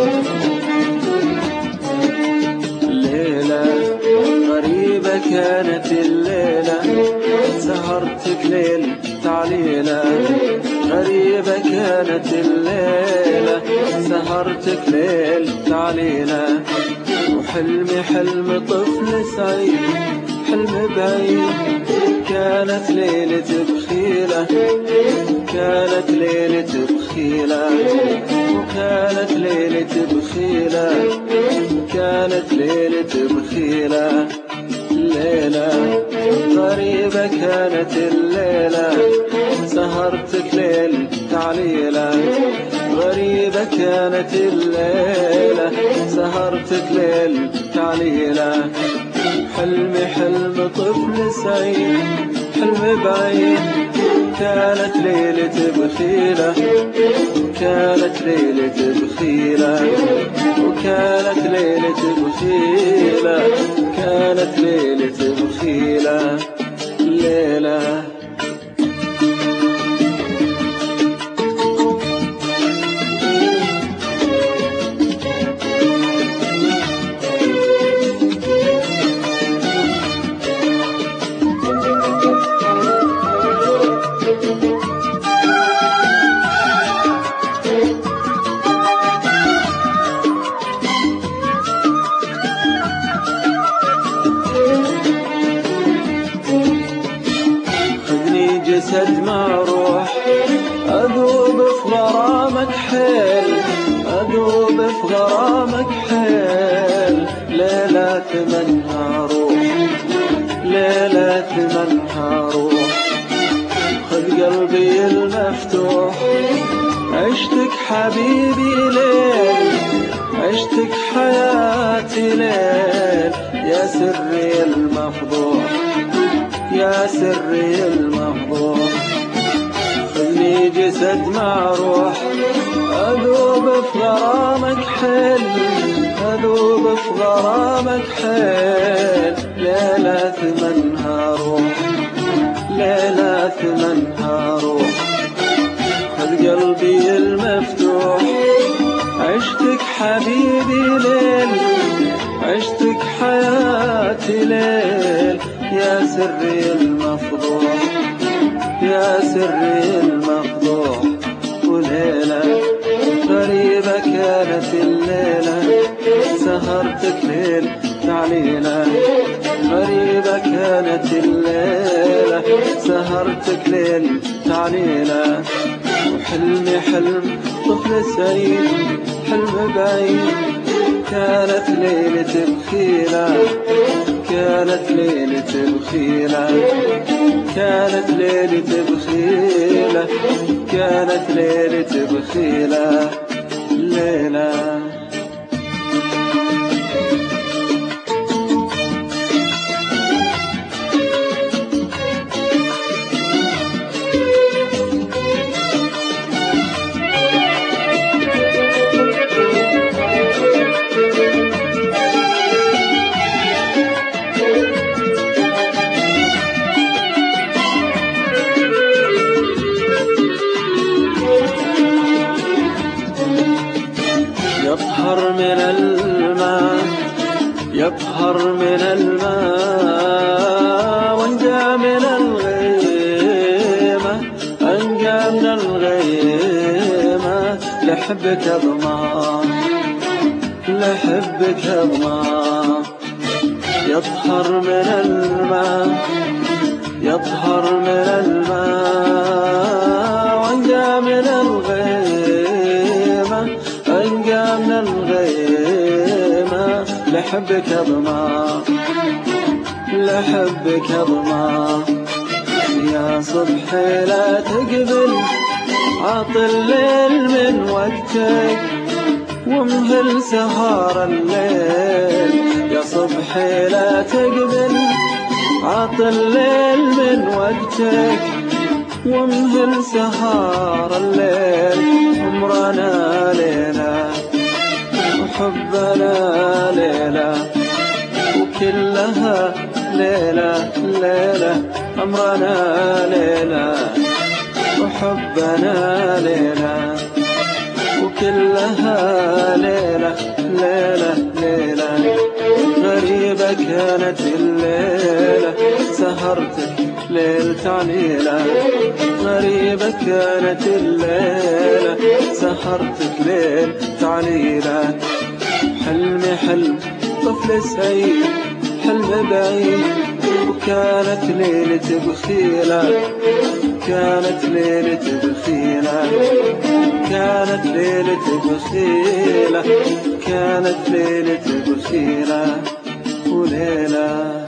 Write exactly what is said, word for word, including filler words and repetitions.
ليلة غريبة كانت الليلة، سهرتك ليل تعليلة. غريبة كانت الليلة، سهرتك ليل تعليلة. وحلمي حلم طفل سعيد، حلم بعيد. كانت ليلة بخيلة، كانت ليلة بخيلة، وكانت ليلة بخيلة، كانت ليلة بخيلة. ليلة غريبة كانت الليلة، سهرتك ليل تعليلة. غريبة كانت الليلة، سهرتك ليل تعليلة. حلمي حلم طفل سعيد، حلم بعيد. كانت ليلة بخيلة، كانت ليلة بخيلة، وكانت ليلة بخيلة، كانت ليلة بخيلة. ليلة جسد مع روح، أذوب في غرامك حيل، أذوب في غرامك حيل. ليلة ثمنها روح، ليلة ثمنها روح. خذ قلبي المفتوح، عشتك حبيبي ليل، عشتك حياتي ليل. يا سري المفضوح، يا سري المفضوح. خذني جسد مع روح، أذوب في غرامك حيل، أذوب في غرامك حيل. ليلة ثمنها روح، ليلة ثمنها روح. خذ قلبي المفتوح، عشتك حبيبي ليل، عشتك حياتي ليل. يا سري المفضوح، يا سري المفضوح. وليلة غريبة كانت الليلة، سهرتك ليل تعليلة. غريبة كانت الليلة، سهرتك ليل تعليلة. وحلمي حلم طفل سعيد، حلم بعيد. كانت ليلة بخيلة، كانت ليلة بخيلة، كانت ليلة بخيلة، كانت ليلة بخيلة. ليلة يطهر من الماء، يطهر من الماء. وانجى من الغيمة، انجى من الغيمة. لحبك اضمع، لحبك اضمع. يطهر من الماء، يطهر من الماء. وانجى من الغيمة، انجى من الغيمة. لحبك اضمع، لحبك اضمع. يا صبحي لا تقبل، عط الليل من وقتك، وامهل سهار الليل. يا صبحي لا تقبل، عط الليل من وقتك، وامهل سهار الليل. عمرنا ليلة، وحبنا ليلة، وكلها ليلة ليلة. عمرنا ليلة، وحبنا ليلة، وكلها ليلة. كانت الليلة سهرتك ليل تعليلة، غريبة كانت الليلة سهرتك ليل تعليلة. حلمي حلم طفل سعيد حلم بعيد، وكانت ليلة بخيلة كانت ليلة بخيلة كانت ليلة بخيلة كانت ليلة بخيلة وليلة